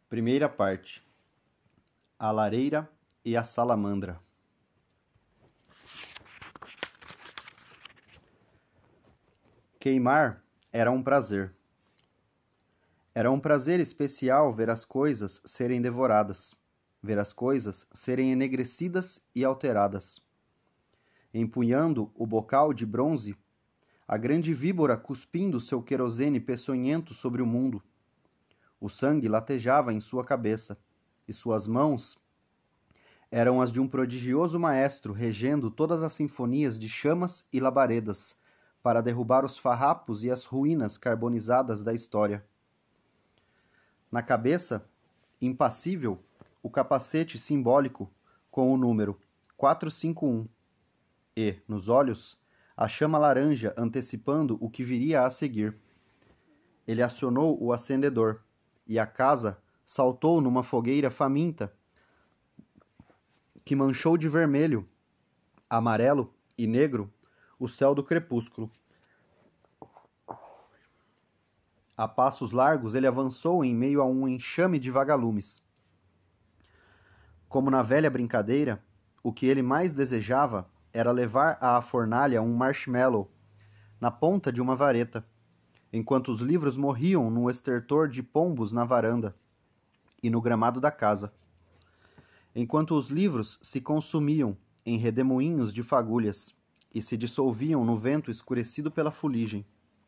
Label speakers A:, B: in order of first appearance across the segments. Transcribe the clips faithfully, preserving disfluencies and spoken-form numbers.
A: Primeira parte: A lareira e a salamandra. Queimar era um prazer. Era um prazer especial ver as coisas serem devoradas, ver as coisas serem enegrecidas e alteradas. Empunhando o bocal de bronze, a grande víbora cuspindo seu querosene peçonhento sobre o mundo. O sangue latejava em sua cabeça, e suas mãos eram as de um prodigioso maestro regendo todas as sinfonias de chamas e labaredas para derrubar os farrapos e as ruínas carbonizadas da história. Na cabeça, impassível, o capacete simbólico com o número quatrocentos e cinquenta e um e, nos olhos, a chama laranja antecipando o que viria a seguir. Ele acionou o acendedor, e a casa saltou numa fogueira faminta que manchou de vermelho, amarelo e negro o céu do crepúsculo. A passos largos ele avançou em meio a um enxame de vagalumes. Como na velha brincadeira, o que ele mais desejava era levar à fornalha um marshmallow na ponta de uma vareta, enquanto os livros morriam no estertor de pombos na varanda e no gramado da casa. Enquanto os livros se consumiam em redemoinhos de fagulhas e se dissolviam no vento escurecido pela fuligem.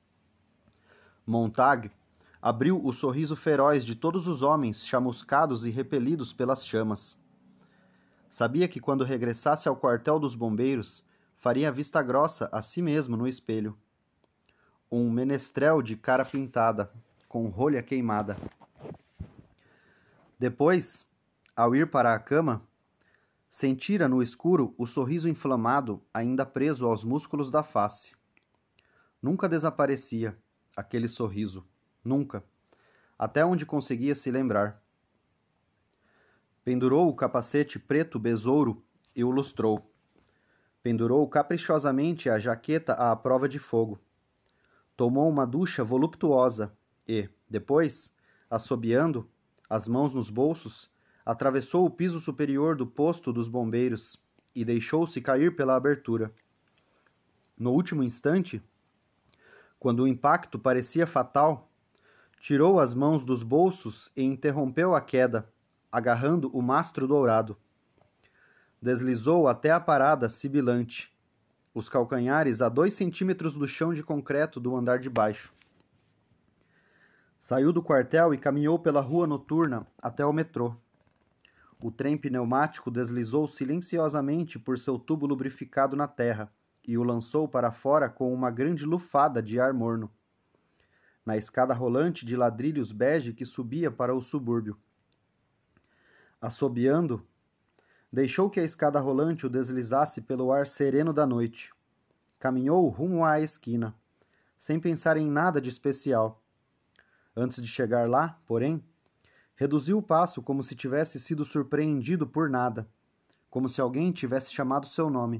A: Montag abriu o sorriso feroz de todos os homens chamuscados e repelidos pelas chamas. Sabia que quando regressasse ao quartel dos bombeiros, faria vista grossa a si mesmo no espelho. Um menestrel de cara pintada, com rolha queimada. Depois, ao ir para a cama, sentira no escuro o sorriso inflamado ainda preso aos músculos da face. Nunca desaparecia aquele sorriso, nunca, até onde conseguia se lembrar. Pendurou o capacete preto besouro e o lustrou. Pendurou caprichosamente a jaqueta à prova de fogo. Tomou uma ducha voluptuosa e, depois, assobiando, as mãos nos bolsos, atravessou o piso superior do posto dos bombeiros e deixou-se cair pela abertura. No último instante, quando o impacto parecia fatal, tirou as mãos dos bolsos e interrompeu a queda, agarrando o mastro dourado. Deslizou até a parada sibilante, os calcanhares a dois centímetros do chão de concreto do andar de baixo. Saiu do quartel e caminhou pela rua noturna até o metrô. O trem pneumático deslizou silenciosamente por seu tubo lubrificado na terra e o lançou para fora com uma grande lufada de ar morno. Na escada rolante de ladrilhos bege que subia para o subúrbio. Assobiando, deixou que a escada rolante o deslizasse pelo ar sereno da noite. Caminhou rumo à esquina, sem pensar em nada de especial. Antes de chegar lá, porém, reduziu o passo como se tivesse sido surpreendido por nada, como se alguém tivesse chamado seu nome.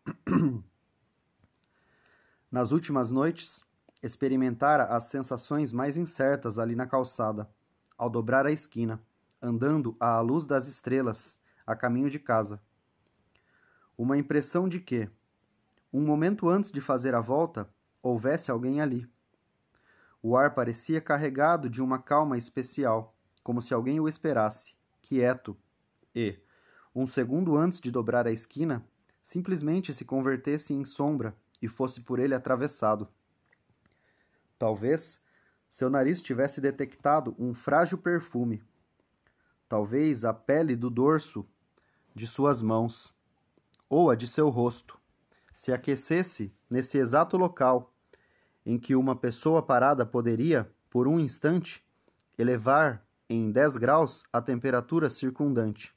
A: Nas últimas noites, experimentara as sensações mais incertas ali na calçada, ao dobrar a esquina, andando à luz das estrelas, a caminho de casa. Uma impressão de que, um momento antes de fazer a volta, houvesse alguém ali. O ar parecia carregado de uma calma especial, como se alguém o esperasse, quieto, e, um segundo antes de dobrar a esquina, simplesmente se convertesse em sombra e fosse por ele atravessado. Talvez seu nariz tivesse detectado um frágil perfume. Talvez a pele do dorso de suas mãos, ou a de seu rosto, se aquecesse nesse exato local em que uma pessoa parada poderia, por um instante, elevar em dez graus a temperatura circundante.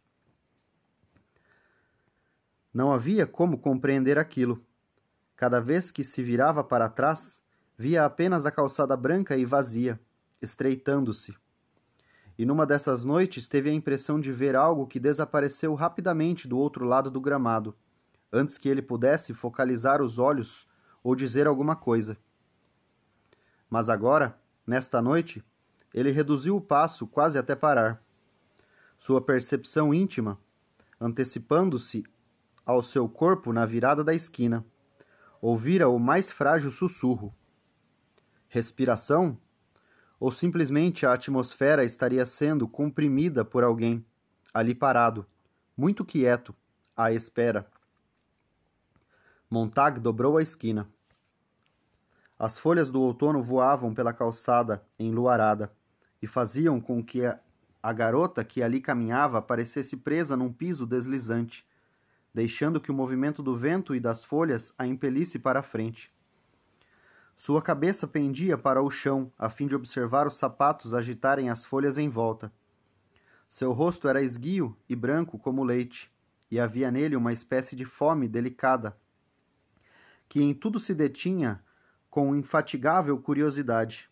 A: Não havia como compreender aquilo. Cada vez que se virava para trás, via apenas a calçada branca e vazia, estreitando-se. E numa dessas noites teve a impressão de ver algo que desapareceu rapidamente do outro lado do gramado, antes que ele pudesse focalizar os olhos ou dizer alguma coisa. Mas agora, nesta noite, ele reduziu o passo quase até parar, sua percepção íntima, antecipando-se ao seu corpo na virada da esquina, ouvira o mais frágil sussurro. Respiração? Ou simplesmente a atmosfera estaria sendo comprimida por alguém, ali parado, muito quieto, à espera. Montag dobrou a esquina. As folhas do outono voavam pela calçada enluarada e faziam com que a, a garota que ali caminhava parecesse presa num piso deslizante, deixando que o movimento do vento e das folhas a impelisse para a frente. Sua cabeça pendia para o chão, a fim de observar os sapatos agitarem as folhas em volta. Seu rosto era esguio e branco como leite, e havia nele uma espécie de fome delicada, que em tudo se detinha com infatigável curiosidade.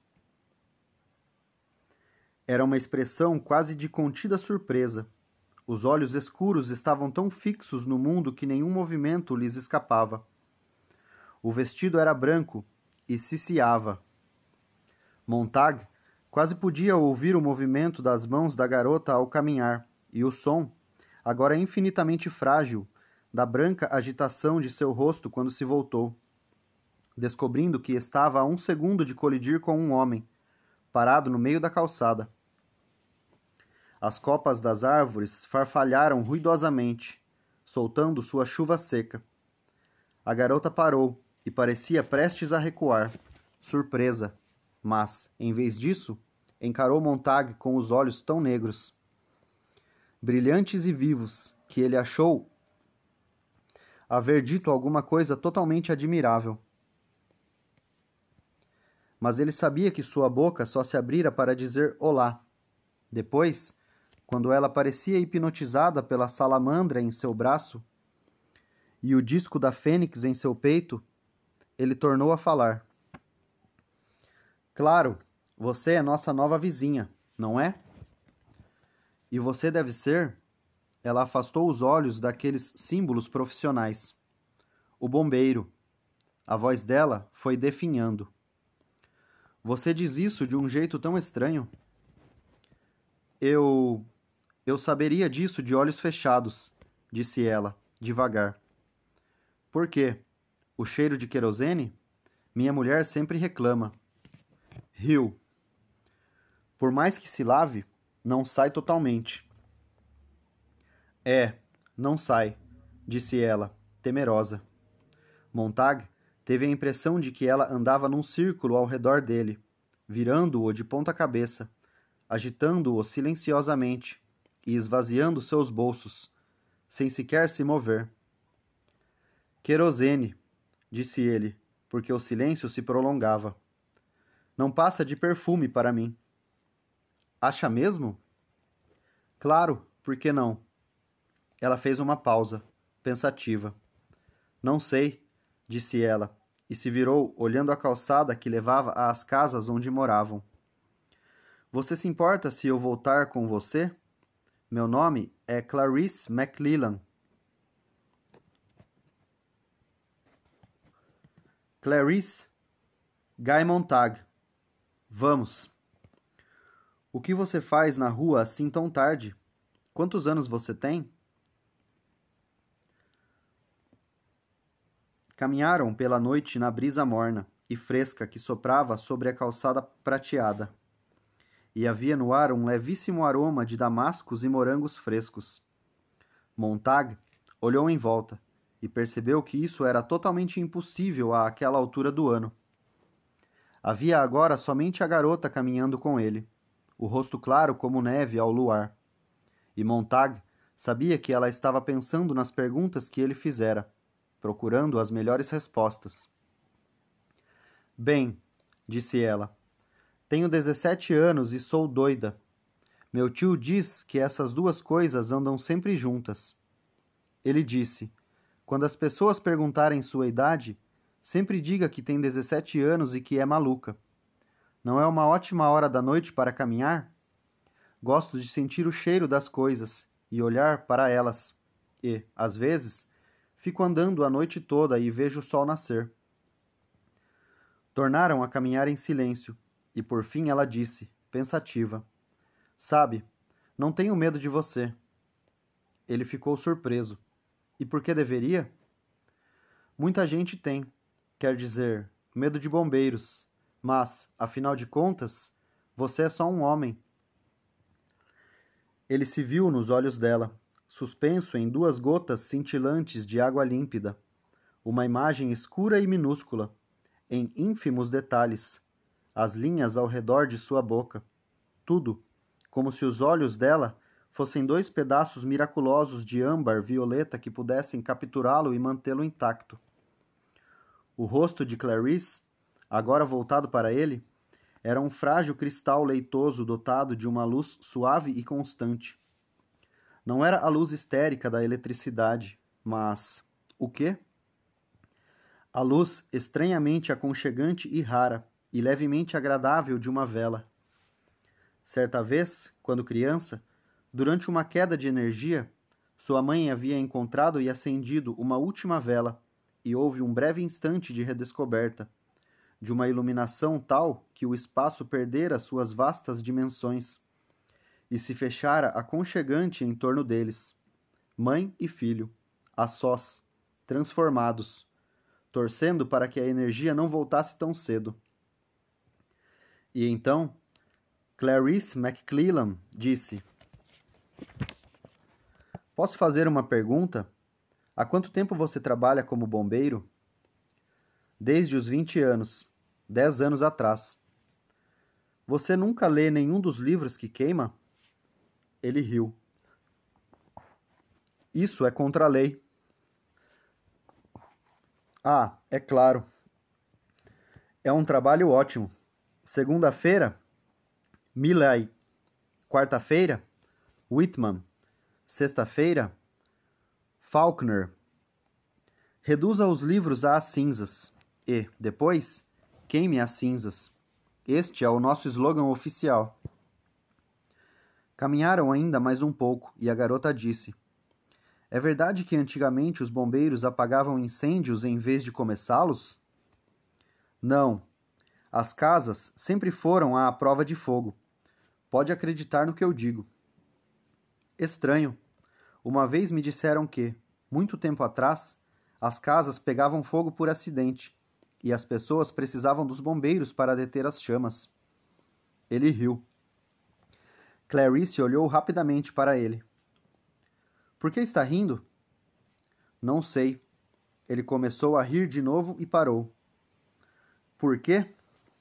A: Era uma expressão quase de contida surpresa. Os olhos escuros estavam tão fixos no mundo que nenhum movimento lhes escapava. O vestido era branco e ciciava. Montag quase podia ouvir o movimento das mãos da garota ao caminhar, e o som, agora infinitamente frágil, da branca agitação de seu rosto quando se voltou, descobrindo que estava a um segundo de colidir com um homem, parado no meio da calçada. As copas das árvores farfalharam ruidosamente, soltando sua chuva seca. A garota parou e parecia prestes a recuar, surpresa, mas, em vez disso, encarou Montag com os olhos tão negros, brilhantes e vivos, que ele achou haver dito alguma coisa totalmente admirável. Mas ele sabia que sua boca só se abrira para dizer olá. Depois, quando ela parecia hipnotizada pela salamandra em seu braço e o disco da fênix em seu peito, ele tornou a falar. Claro, você é nossa nova vizinha, não é? E você deve ser... Ela afastou os olhos daqueles símbolos profissionais. O bombeiro. A voz dela foi definhando. Você diz isso de um jeito tão estranho. Eu... Eu saberia disso de olhos fechados, disse ela, devagar. Por quê? O cheiro de querosene? Minha mulher sempre reclama. Riu. Por mais que se lave, não sai totalmente. É, não sai, disse ela, temerosa. Montag teve a impressão de que ela andava num círculo ao redor dele, virando-o de ponta cabeça, agitando-o silenciosamente e esvaziando seus bolsos, sem sequer se mover. Querosene, disse ele, porque o silêncio se prolongava. Não passa de perfume para mim. Acha mesmo? Claro, por que não? Ela fez uma pausa, pensativa. Não sei, disse ela, e se virou, olhando a calçada que levava às casas onde moravam. Você se importa se eu voltar com você? Meu nome é Clarice McClellan. Clarice Guy Montag. Vamos. O que você faz na rua assim tão tarde? Quantos anos você tem? Caminharam pela noite na brisa morna e fresca que soprava sobre a calçada prateada. E havia no ar um levíssimo aroma de damascos e morangos frescos. Montag olhou em volta e percebeu que isso era totalmente impossível àquela altura do ano. Havia agora somente a garota caminhando com ele, o rosto claro como neve ao luar. E Montag sabia que ela estava pensando nas perguntas que ele fizera, procurando as melhores respostas. Bem, disse ela, tenho dezessete anos e sou doida. Meu tio diz que essas duas coisas andam sempre juntas. Ele disse, quando as pessoas perguntarem sua idade, sempre diga que tem dezessete anos e que é maluca. Não é uma ótima hora da noite para caminhar? Gosto de sentir o cheiro das coisas e olhar para elas. E, às vezes, fico andando a noite toda e vejo o sol nascer. Tornaram a caminhar em silêncio, e por fim ela disse, pensativa, sabe, Não tenho medo de você. Ele ficou surpreso. E por que deveria? Muita gente tem, quer dizer, medo de bombeiros, mas, afinal de contas, você é só um homem. Ele se viu nos olhos dela, suspenso em duas gotas cintilantes de água límpida, uma imagem escura e minúscula, em ínfimos detalhes, as linhas ao redor de sua boca, tudo, como se os olhos dela fossem dois pedaços miraculosos de âmbar violeta que pudessem capturá-lo e mantê-lo intacto. O rosto de Clarice, agora voltado para ele, era um frágil cristal leitoso dotado de uma luz suave e constante. Não era a luz histérica da eletricidade, mas... o quê? A luz estranhamente aconchegante e rara, e levemente agradável de uma vela. Certa vez, quando criança, durante uma queda de energia, sua mãe havia encontrado e acendido uma última vela, e houve um breve instante de redescoberta, de uma iluminação tal que o espaço perdera suas vastas dimensões, e se fechara aconchegante em torno deles, mãe e filho, a sós, transformados, torcendo para que a energia não voltasse tão cedo. E então, Clarice McClellan disse: Posso fazer uma pergunta? Há quanto tempo você trabalha como bombeiro? Desde os vinte anos, dez anos atrás. Você nunca lê nenhum dos livros que queima? Ele riu. Isso é contra a lei. Ah, é claro. É um trabalho ótimo. Segunda-feira, Millay. Quarta-feira, Whitman. Sexta-feira, Faulkner. Reduza os livros às cinzas e, depois, queime as cinzas. Este é o nosso slogan oficial. Caminharam ainda mais um pouco e a garota disse: É verdade que antigamente os bombeiros apagavam incêndios em vez de começá-los? Não. As casas sempre foram à prova de fogo. Pode acreditar no que eu digo. Estranho. Uma vez me disseram que, muito tempo atrás, as casas pegavam fogo por acidente e as pessoas precisavam dos bombeiros para deter as chamas. Ele riu. Clarice olhou rapidamente para ele. Por que está rindo? Não sei. Ele começou a rir de novo e parou. Por quê?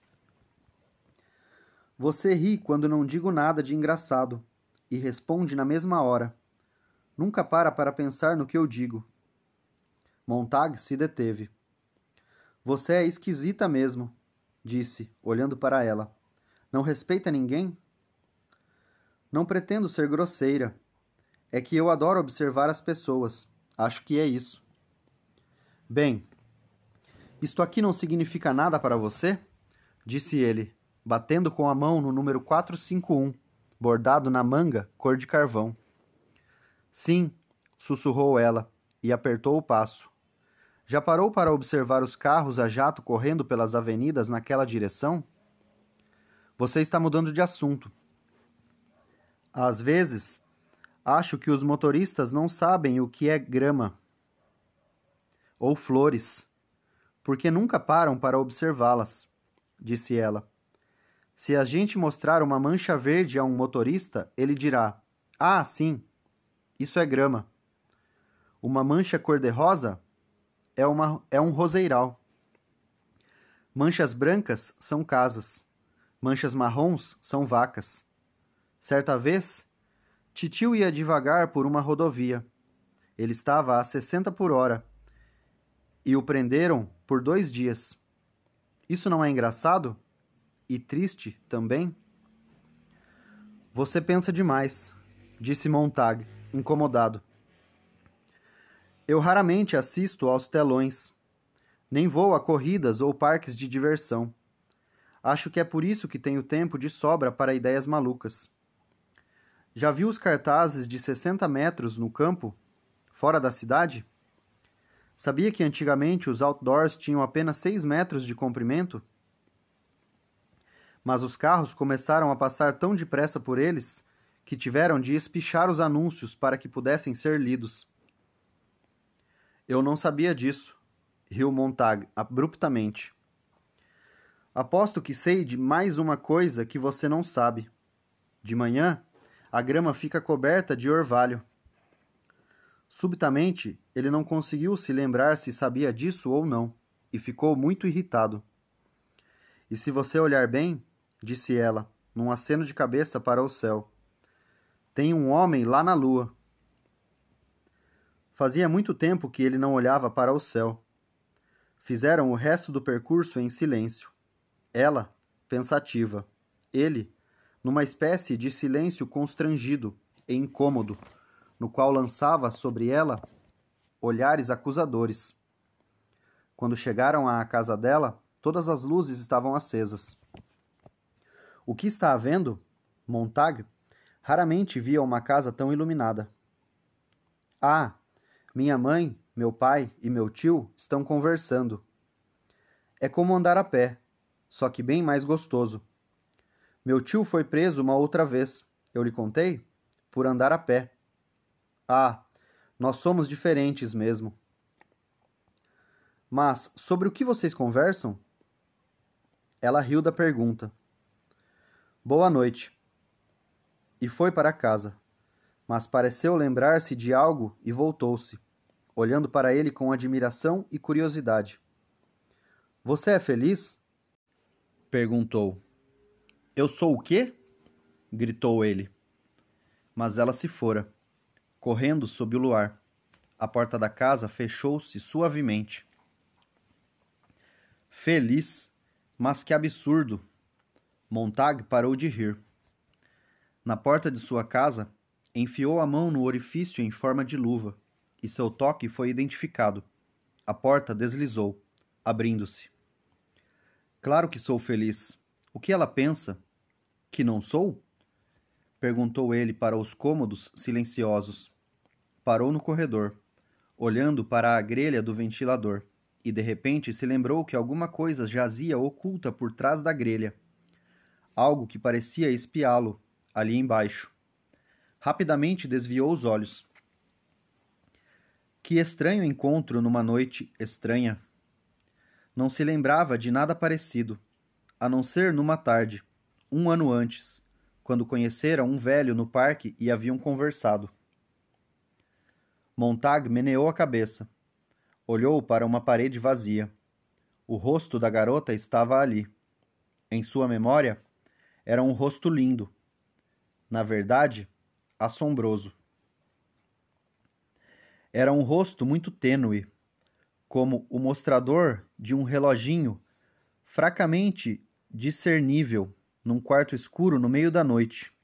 A: Você ri quando não digo nada de engraçado e responde na mesma hora. Nunca para para pensar no que eu digo. Montag se deteve. Você é esquisita mesmo, disse, olhando para ela. Não respeita ninguém? Não pretendo ser grosseira. É que eu adoro observar as pessoas. Acho que é isso. Bem, isto aqui não significa nada para você? Disse ele, batendo com a mão no número quatrocentos e cinquenta e um, bordado na manga, cor de carvão. Sim, sussurrou ela, e apertou o passo. Já parou para observar os carros a jato correndo pelas avenidas naquela direção? Você está mudando de assunto. Às vezes, acho que os motoristas não sabem o que é grama ou flores, porque nunca param para observá-las, disse ela. Se a gente mostrar uma mancha verde a um motorista, ele dirá: Ah, sim, isso é grama. Uma mancha cor-de-rosa é, uma, é um roseiral. Manchas brancas são casas. Manchas marrons são vacas. Certa vez, Titio ia devagar por uma rodovia. Ele estava a sessenta por hora. E o prenderam por dois dias. Isso não é engraçado? E triste também? Você pensa demais, disse Montag, incomodado. Eu raramente assisto aos telões. Nem vou a corridas ou parques de diversão. Acho que é por isso que tenho tempo de sobra para ideias malucas. Já viu os cartazes de sessenta metros no campo, fora da cidade? Sabia que antigamente os outdoors tinham apenas seis metros de comprimento? Mas os carros começaram a passar tão depressa por eles que tiveram de espichar os anúncios para que pudessem ser lidos. Eu não sabia disso, riu Montag abruptamente. Aposto que sei de mais uma coisa que você não sabe. De manhã, a grama fica coberta de orvalho. Subitamente, ele não conseguiu se lembrar se sabia disso ou não, e ficou muito irritado. E se você olhar bem, disse ela, num aceno de cabeça para o céu, tem um homem lá na lua. Fazia muito tempo que ele não olhava para o céu. Fizeram o resto do percurso em silêncio. Ela, pensativa. Ele, numa espécie de silêncio constrangido e incômodo, no qual lançava sobre ela olhares acusadores. Quando chegaram à casa dela, todas as luzes estavam acesas. O que está havendo? Montag raramente via uma casa tão iluminada. Ah, minha mãe, meu pai e meu tio estão conversando. É como andar a pé, só que bem mais gostoso. Meu tio foi preso uma outra vez, eu lhe contei? Por andar a pé. Ah, nós somos diferentes mesmo. Mas sobre o que vocês conversam? Ela riu da pergunta. Boa noite. E foi para casa, mas pareceu lembrar-se de algo e voltou-se, olhando para ele com admiração e curiosidade. Você é feliz? Perguntou. Eu sou o quê? Gritou ele. Mas ela se fora, correndo sob o luar. A porta da casa fechou-se suavemente. Feliz? Mas que absurdo! Montag parou de rir. Na porta de sua casa, enfiou a mão no orifício em forma de luva, e seu toque foi identificado. A porta deslizou, abrindo-se. Claro que sou feliz. O que ela pensa? Que não sou? Perguntou ele para os cômodos silenciosos. Parou no corredor, olhando para a grelha do ventilador, e de repente se lembrou que alguma coisa jazia oculta por trás da grelha. Algo que parecia espiá-lo, ali embaixo. Rapidamente desviou os olhos. Que estranho encontro numa noite estranha. Não se lembrava de nada parecido, a não ser numa tarde, um ano antes, quando conhecera um velho no parque e haviam conversado. Montag meneou a cabeça. Olhou para uma parede vazia. O rosto da garota estava ali. Em sua memória, era um rosto lindo. Na verdade, assombroso. Era um rosto muito tênue, como o mostrador de um reloginho fracamente discernível num quarto escuro no meio da noite.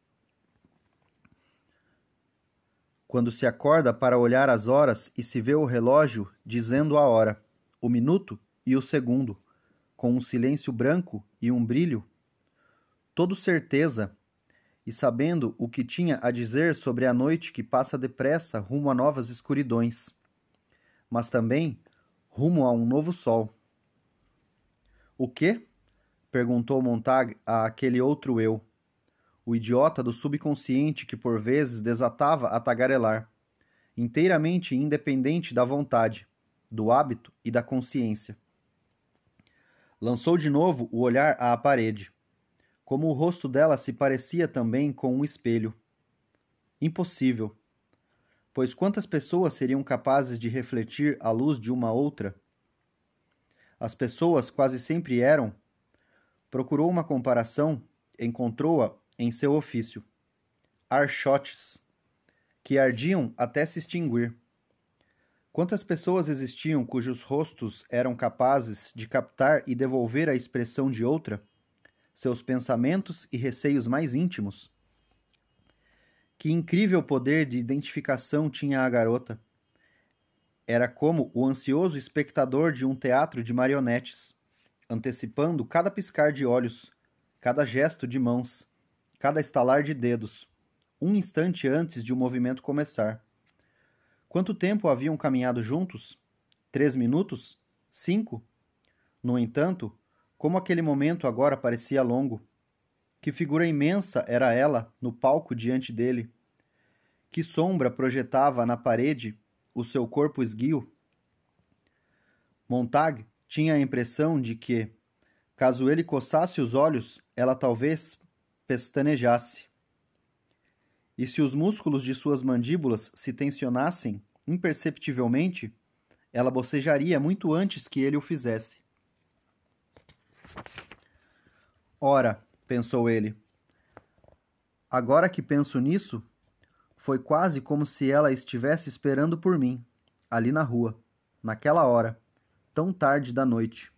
A: Quando se acorda para olhar as horas e se vê o relógio dizendo a hora, o minuto e o segundo, com um silêncio branco e um brilho, todo certeza, e sabendo o que tinha a dizer sobre a noite que passa depressa rumo a novas escuridões, mas também rumo a um novo sol. O quê? Perguntou Montag a aquele outro eu, o idiota do subconsciente que por vezes desatava a tagarelar, inteiramente independente da vontade, do hábito e da consciência. Lançou de novo o olhar à parede, como o rosto dela se parecia também com um espelho. Impossível, pois quantas pessoas seriam capazes de refletir a luz de uma outra? As pessoas quase sempre eram. Procurou uma comparação, encontrou-a em seu ofício. Archotes, que ardiam até se extinguir. Quantas pessoas existiam cujos rostos eram capazes de captar e devolver a expressão de outra, seus pensamentos e receios mais íntimos? Que incrível poder de identificação tinha a garota! Era como o ansioso espectador de um teatro de marionetes, antecipando cada piscar de olhos, cada gesto de mãos, cada estalar de dedos, um instante antes de o movimento começar. Quanto tempo haviam caminhado juntos? Três minutos? Cinco? No entanto, como aquele momento agora parecia longo. Que figura imensa era ela no palco diante dele? Que sombra projetava na parede o seu corpo esguio? Montag tinha a impressão de que, caso ele coçasse os olhos, ela talvez pestanejasse. E se os músculos de suas mandíbulas se tensionassem imperceptivelmente, ela bocejaria muito antes que ele o fizesse. Ora, pensou ele, agora que penso nisso, foi quase como se ela estivesse esperando por mim, ali na rua, naquela hora, tão tarde da noite.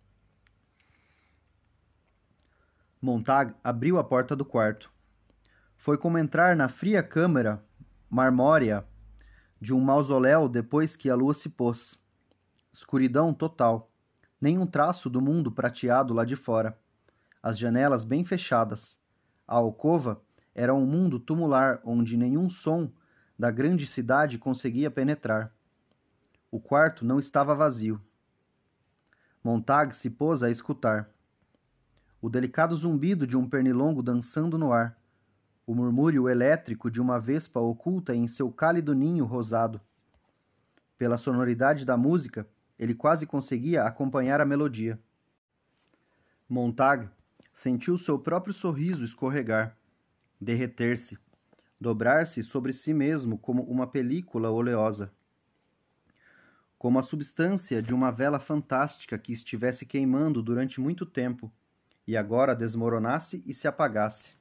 A: Montag abriu a porta do quarto. Foi como entrar na fria câmara marmórea de um mausoléu depois que a lua se pôs. Escuridão total. Nem um traço do mundo prateado lá de fora. As janelas bem fechadas. A alcova era um mundo tumular onde nenhum som da grande cidade conseguia penetrar. O quarto não estava vazio. Montag se pôs a escutar. O delicado zumbido de um pernilongo dançando no ar. O murmúrio elétrico de uma vespa oculta em seu cálido ninho rosado. Pela sonoridade da música, ele quase conseguia acompanhar a melodia. Montag sentiu seu próprio sorriso escorregar, derreter-se, dobrar-se sobre si mesmo como uma película oleosa. Como a substância de uma vela fantástica que estivesse queimando durante muito tempo e agora desmoronasse e se apagasse.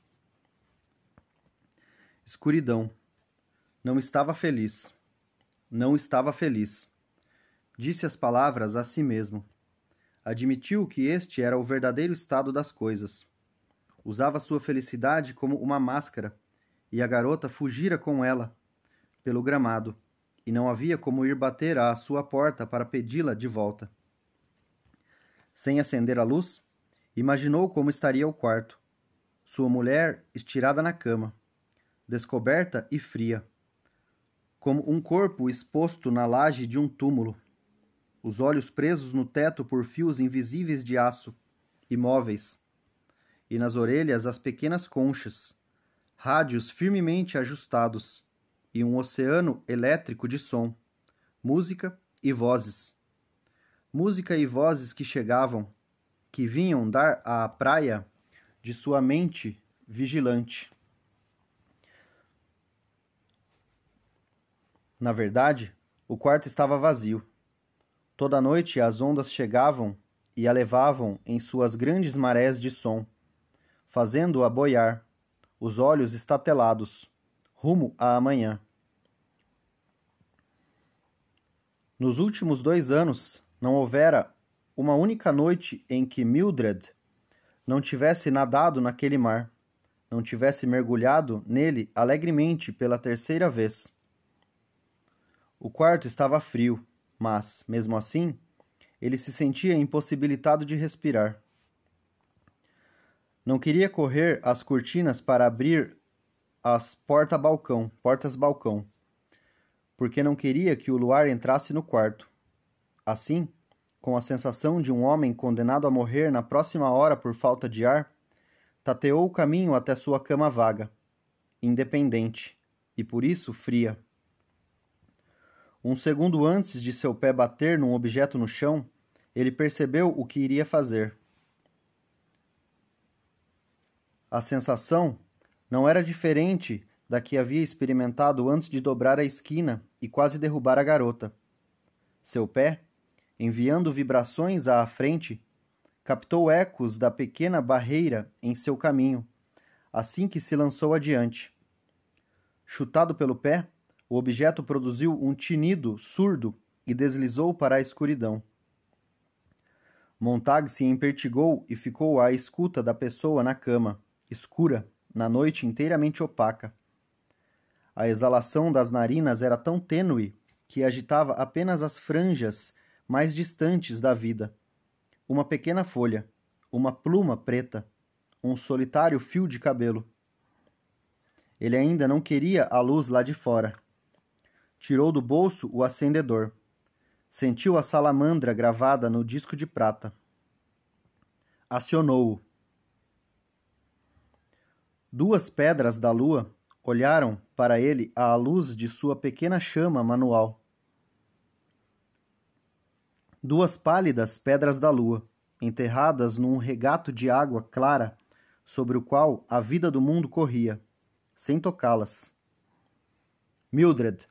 A: Escuridão. Não estava feliz. Não estava feliz. Disse as palavras a si mesmo. Admitiu que este era o verdadeiro estado das coisas. Usava sua felicidade como uma máscara, e a garota fugira com ela, pelo gramado, e não havia como ir bater à sua porta para pedi-la de volta. Sem acender a luz, imaginou como estaria o quarto. Sua mulher estirada na cama, descoberta e fria, como um corpo exposto na laje de um túmulo, os olhos presos no teto por fios invisíveis de aço, imóveis, e nas orelhas as pequenas conchas, rádios firmemente ajustados, e um oceano elétrico de som, música e vozes. Música e vozes que chegavam, que vinham dar à praia de sua mente vigilante. Na verdade, o quarto estava vazio. Toda noite as ondas chegavam e a levavam em suas grandes marés de som, fazendo-a boiar, os olhos estatelados, rumo à manhã. Nos últimos dois anos, não houvera uma única noite em que Mildred não tivesse nadado naquele mar, não tivesse mergulhado nele alegremente pela terceira vez. O quarto estava frio, mas, mesmo assim, ele se sentia impossibilitado de respirar. Não queria correr às cortinas para abrir as porta-balcão, portas-balcão, porque não queria que o luar entrasse no quarto. Assim, com a sensação de um homem condenado a morrer na próxima hora por falta de ar, tateou o caminho até sua cama vaga, independente, e por isso fria. Um segundo antes de seu pé bater num objeto no chão, ele percebeu o que iria fazer. A sensação não era diferente da que havia experimentado antes de dobrar a esquina e quase derrubar a garota. Seu pé, enviando vibrações à frente, captou ecos da pequena barreira em seu caminho, assim que se lançou adiante. Chutado pelo pé, o objeto produziu um tinido surdo e deslizou para a escuridão. Montag se empertigou e ficou à escuta da pessoa na cama, escura, na noite inteiramente opaca. A exalação das narinas era tão tênue que agitava apenas as franjas mais distantes da vida. Uma pequena folha, uma pluma preta, um solitário fio de cabelo. Ele ainda não queria a luz lá de fora. Tirou do bolso o acendedor. Sentiu a salamandra gravada no disco de prata. Acionou-o. Duas pedras da lua olharam para ele à luz de sua pequena chama manual. Duas pálidas pedras da lua, enterradas num regato de água clara sobre o qual a vida do mundo corria, sem tocá-las. Mildred.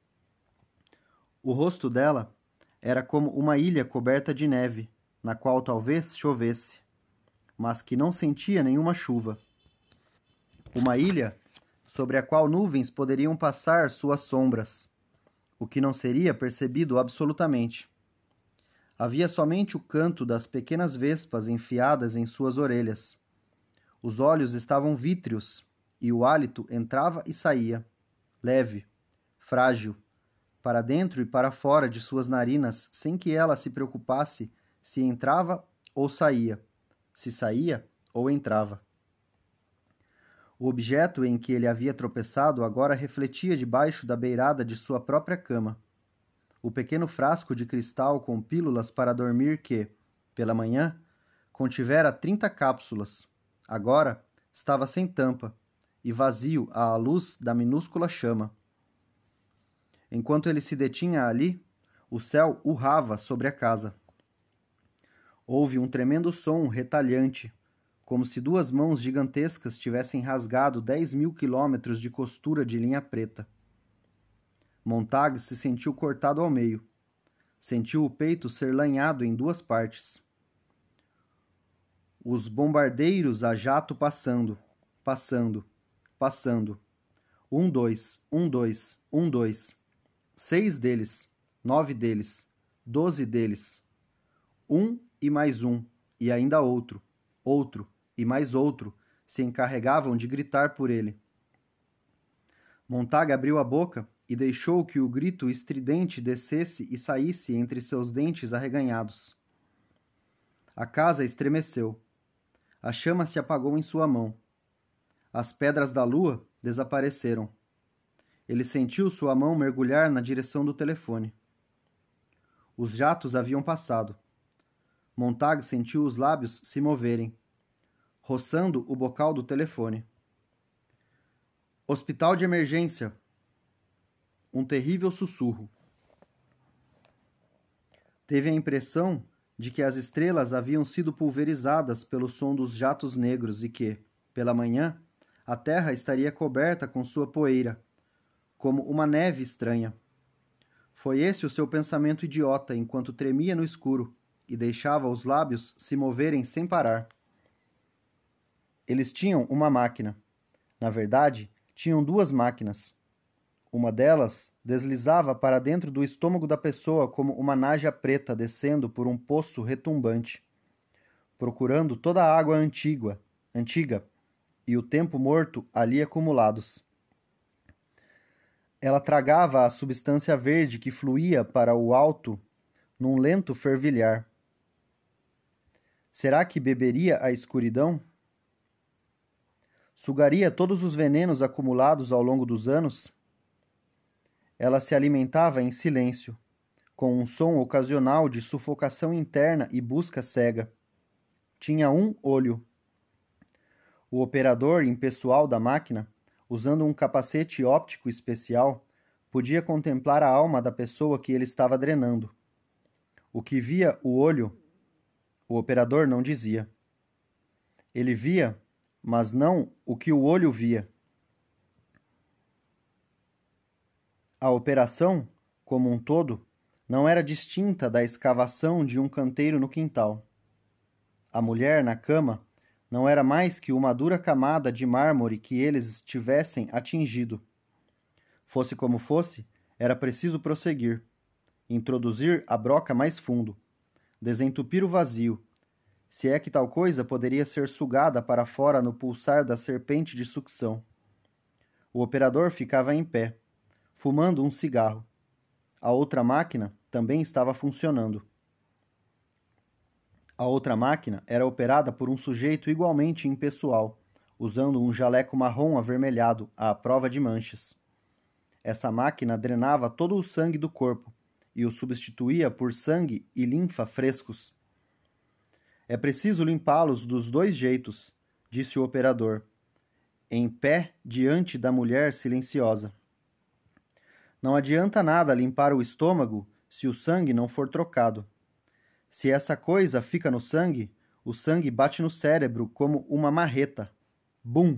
A: O rosto dela era como uma ilha coberta de neve, na qual talvez chovesse, mas que não sentia nenhuma chuva. Uma ilha sobre a qual nuvens poderiam passar suas sombras, o que não seria percebido absolutamente. Havia somente o canto das pequenas vespas enfiadas em suas orelhas. Os olhos estavam vítreos e o hálito entrava e saía, leve, frágil, para dentro e para fora de suas narinas, sem que ela se preocupasse se entrava ou saía, se saía ou entrava. O objeto em que ele havia tropeçado agora refletia debaixo da beirada de sua própria cama. O pequeno frasco de cristal com pílulas para dormir que, pela manhã, contivera trinta cápsulas, agora estava sem tampa e vazio à luz da minúscula chama. Enquanto ele se detinha ali, o céu urrava sobre a casa. Houve um tremendo som retalhante, como se duas mãos gigantescas tivessem rasgado dez mil quilômetros de costura de linha preta. Montag se sentiu cortado ao meio. Sentiu o peito ser lanhado em duas partes. Os bombardeiros a jato passando, passando, passando. Um, dois, um, dois, um, dois. Seis deles, nove deles, doze deles. Um e mais um, e ainda outro, outro e mais outro se encarregavam de gritar por ele. Montag abriu a boca e deixou que o grito estridente descesse e saísse entre seus dentes arreganhados. A casa estremeceu. A chama se apagou em sua mão. As pedras da lua desapareceram. Ele sentiu sua mão mergulhar na direção do telefone. Os jatos haviam passado. Montag sentiu os lábios se moverem, roçando o bocal do telefone. Hospital de emergência. Um terrível sussurro. Teve a impressão de que as estrelas haviam sido pulverizadas pelo som dos jatos negros e que, pela manhã, a terra estaria coberta com sua poeira, como uma neve estranha. Foi esse o seu pensamento idiota enquanto tremia no escuro e deixava os lábios se moverem sem parar. Eles tinham uma máquina. Na verdade, tinham duas máquinas. Uma delas deslizava para dentro do estômago da pessoa como uma naja preta descendo por um poço retumbante, procurando toda a água antiga, antiga e o tempo morto ali acumulados. Ela tragava a substância verde que fluía para o alto num lento fervilhar. Será que beberia a escuridão? Sugaria todos os venenos acumulados ao longo dos anos? Ela se alimentava em silêncio, com um som ocasional de sufocação interna e busca cega. Tinha um olho. O operador impessoal da máquina, usando um capacete óptico especial, podia contemplar a alma da pessoa que ele estava drenando. O que via o olho, o operador não dizia. Ele via, mas não o que o olho via. A operação, como um todo, não era distinta da escavação de um canteiro no quintal. A mulher na cama não era mais que uma dura camada de mármore que eles tivessem atingido. Fosse como fosse, era preciso prosseguir, introduzir a broca mais fundo, desentupir o vazio, se é que tal coisa poderia ser sugada para fora no pulsar da serpente de sucção. O operador ficava em pé, fumando um cigarro. A outra máquina também estava funcionando. A outra máquina era operada por um sujeito igualmente impessoal, usando um jaleco marrom avermelhado à prova de manchas. Essa máquina drenava todo o sangue do corpo e o substituía por sangue e linfa frescos. É preciso limpá-los dos dois jeitos, disse o operador. em pé diante da mulher silenciosa. Não adianta nada limpar o estômago se o sangue não for trocado. Se essa coisa fica no sangue, o sangue bate no cérebro como uma marreta. Bum!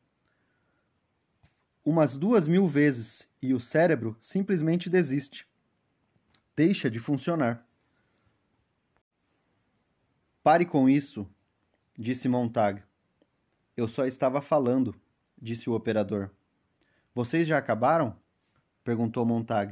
A: Umas duas mil vezes e o cérebro simplesmente desiste. Deixa de funcionar. Pare com isso, disse Montag. Eu só estava falando, disse o operador. Vocês já acabaram? Perguntou Montag.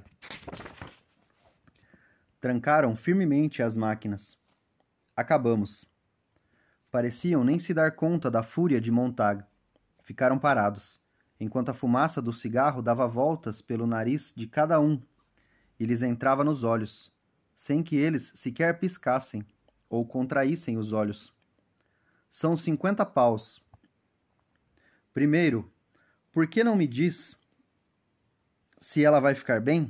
A: Trancaram firmemente as máquinas. Acabamos. Pareciam nem se dar conta da fúria de Montag. Ficaram parados, enquanto a fumaça do cigarro dava voltas pelo nariz de cada um e lhes entrava nos olhos, sem que eles sequer piscassem ou contraíssem os olhos. São cinquenta paus. Primeiro, por que não me diz se ela vai ficar bem?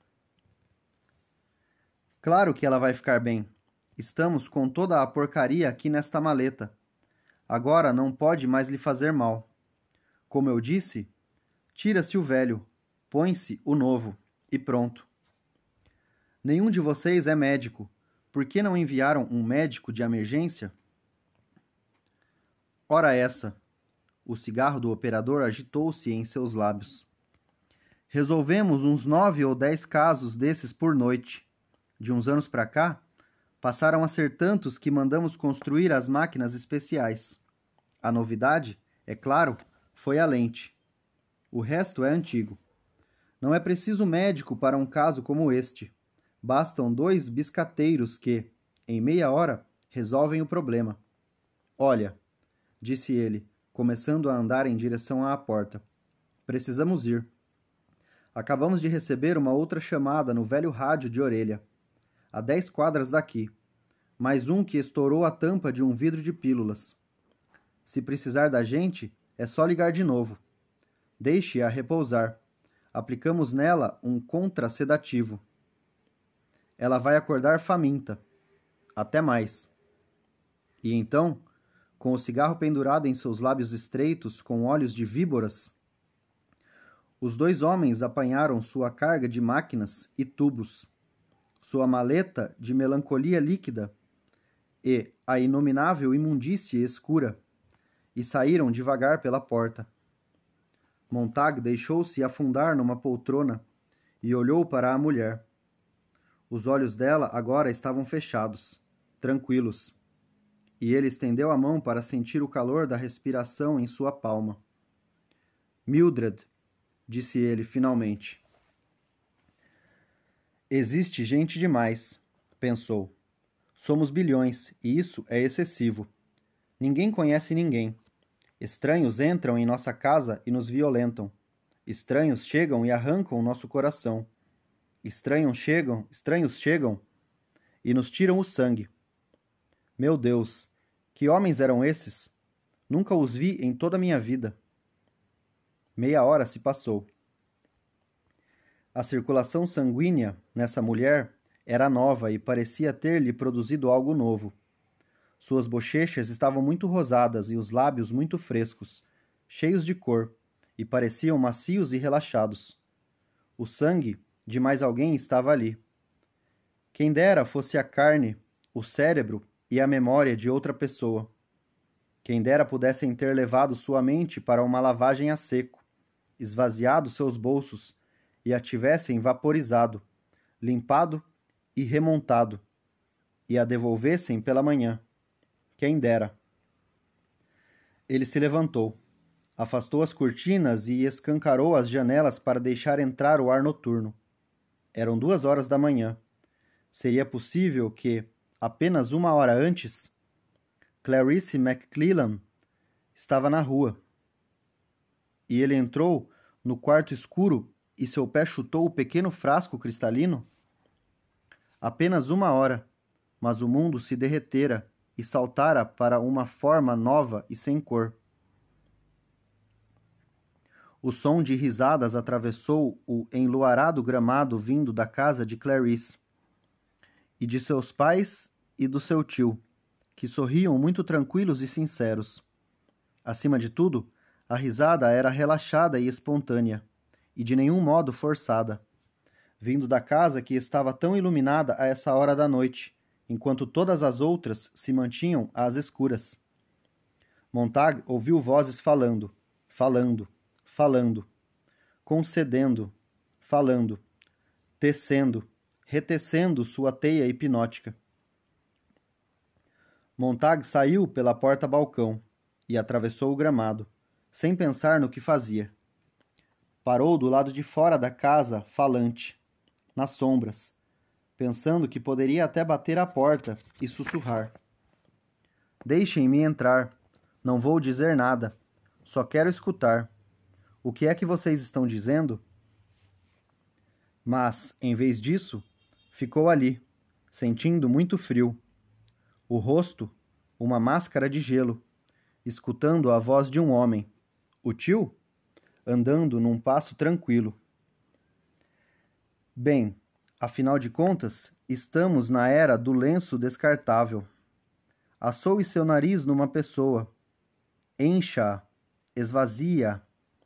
A: Claro que ela vai ficar bem. Estamos com toda a porcaria aqui nesta maleta. Agora não pode mais lhe fazer mal. Como eu disse, tira-se o velho, põe-se o novo, e pronto. Nenhum de vocês é médico. Por que não enviaram um médico de emergência? Ora essa. O cigarro do operador agitou-se em seus lábios. Resolvemos uns nove ou dez casos desses por noite. De uns anos para cá, passaram a ser tantos que mandamos construir as máquinas especiais. A novidade, é claro, foi a lente. O resto é antigo. Não é preciso médico para um caso como este. Bastam dois biscateiros que, em meia hora, resolvem o problema. Olha, disse ele, começando a andar em direção à porta. Precisamos ir. Acabamos de receber uma outra chamada no velho rádio de orelha. A dez quadras daqui. Mais um que estourou a tampa de um vidro de pílulas. Se precisar da gente, é só ligar de novo. Deixe-a repousar. Aplicamos nela um contrasedativo. Ela vai acordar faminta. Até mais. E então, com o cigarro pendurado em seus lábios estreitos com olhos de víboras, os dois homens apanharam sua carga de máquinas e tubos, sua maleta de melancolia líquida e a inominável imundície escura, e saíram devagar pela porta. Montag deixou-se afundar numa poltrona e olhou para a mulher. Os olhos dela agora estavam fechados, tranquilos, e ele estendeu a mão para sentir o calor da respiração em sua palma. Mildred, disse ele finalmente. Existe gente demais, pensou. Somos bilhões, e isso é excessivo. Ninguém conhece ninguém. Estranhos entram em nossa casa e nos violentam. Estranhos chegam e arrancam o nosso coração. Estranhos chegam, estranhos chegam e nos tiram o sangue. Meu Deus, que homens eram esses? Nunca os vi em toda a minha vida. Meia hora se passou. A circulação sanguínea nessa mulher era nova e parecia ter-lhe produzido algo novo. Suas bochechas estavam muito rosadas e os lábios muito frescos, cheios de cor, e pareciam macios e relaxados. O sangue de mais alguém estava ali. Quem dera fosse a carne, o cérebro e a memória de outra pessoa. Quem dera pudessem ter levado sua mente para uma lavagem a seco, esvaziado seus bolsos e a tivessem vaporizado, limpado e remontado, e a devolvessem pela manhã. Quem dera. Ele se levantou, afastou as cortinas e escancarou as janelas para deixar entrar o ar noturno. Eram duas horas da manhã. Seria possível que, apenas uma hora antes, Clarice McClellan estava na rua. E ele entrou no quarto escuro e seu pé chutou o pequeno frasco cristalino? Apenas uma hora, mas o mundo se derretera e saltara para uma forma nova e sem cor. O som de risadas atravessou o enluarado gramado vindo da casa de Clarice, e de seus pais e do seu tio, que sorriam muito tranquilos e sinceros. Acima de tudo, A risada era relaxada e espontânea, e de nenhum modo forçada, vindo da casa que estava tão iluminada a essa hora da noite, enquanto todas as outras se mantinham às escuras. Montag ouviu vozes falando, falando, falando, concedendo, falando, tecendo, retecendo sua teia hipnótica. Montag saiu pela porta-balcão e atravessou o gramado, sem pensar no que fazia. Parou do lado de fora da casa falante, nas sombras, pensando que poderia até bater à porta e sussurrar. Deixem-me entrar. Não vou dizer nada. Só quero escutar. O que é que vocês estão dizendo? Mas, em vez disso, ficou ali, sentindo muito frio. O rosto, uma máscara de gelo, escutando a voz de um homem. O tio? Andando num passo tranquilo. Bem, afinal de contas, estamos na era do lenço descartável. Assoe seu nariz numa pessoa. Encha-a, esvazie-a.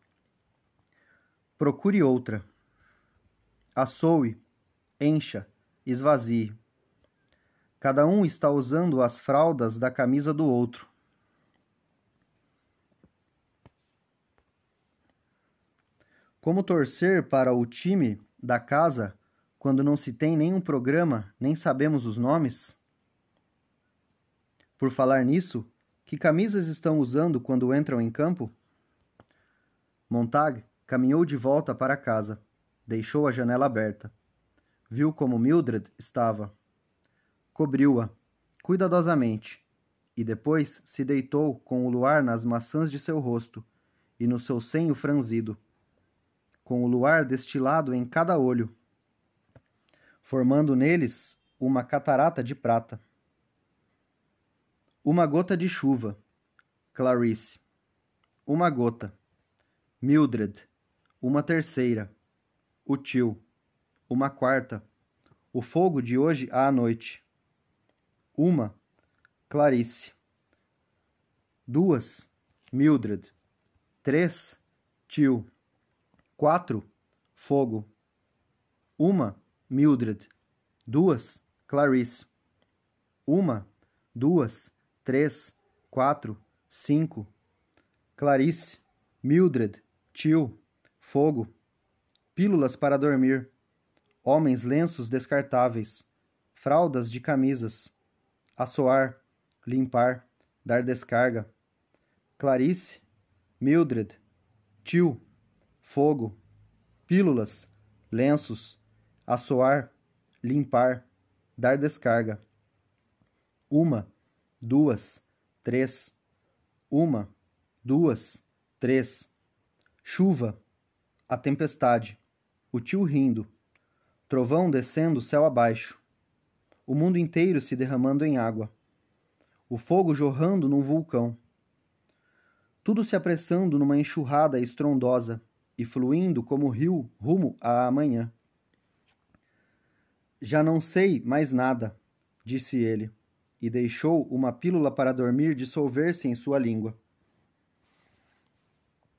A: Procure outra. Assoe, encha, esvazie. Cada um está usando as fraldas da camisa do outro. Como torcer para o time da casa quando não se tem nenhum programa, nem sabemos os nomes? Por falar nisso, que camisas estão usando quando entram em campo? Montag caminhou de volta para casa. Deixou a janela aberta. Viu como Mildred estava. Cobriu-a, cuidadosamente, e depois se deitou com o luar nas maçãs de seu rosto e no seu senho franzido, com o luar destilado em cada olho, formando neles uma catarata de prata. Uma gota de chuva. Clarice. Uma gota. Mildred. Uma terceira. O tio. Uma quarta. O fogo de hoje à noite. Uma. Clarice. Duas. Mildred. Três. Tio. Quatro. Fogo. Uma. Mildred. Duas. Clarice. Uma. Duas. Três. Quatro. Cinco. Clarice. Mildred. Tio. Fogo. Pílulas para dormir. Homens lenços descartáveis. Fraldas de camisas. Assoar. Limpar. Dar descarga. Clarice. Mildred. Tio. Fogo. Pílulas. Lenços. Assoar. Limpar. Dar descarga. Uma. Duas. Três. Uma. Duas. Três. Chuva. A tempestade. O tio rindo. Trovão descendo céu abaixo. O mundo inteiro se derramando em água. O fogo jorrando num vulcão. Tudo se apressando numa enxurrada estrondosa e fluindo como rio rumo à manhã. Já não sei mais nada, disse ele, e deixou uma pílula para dormir dissolver-se em sua língua.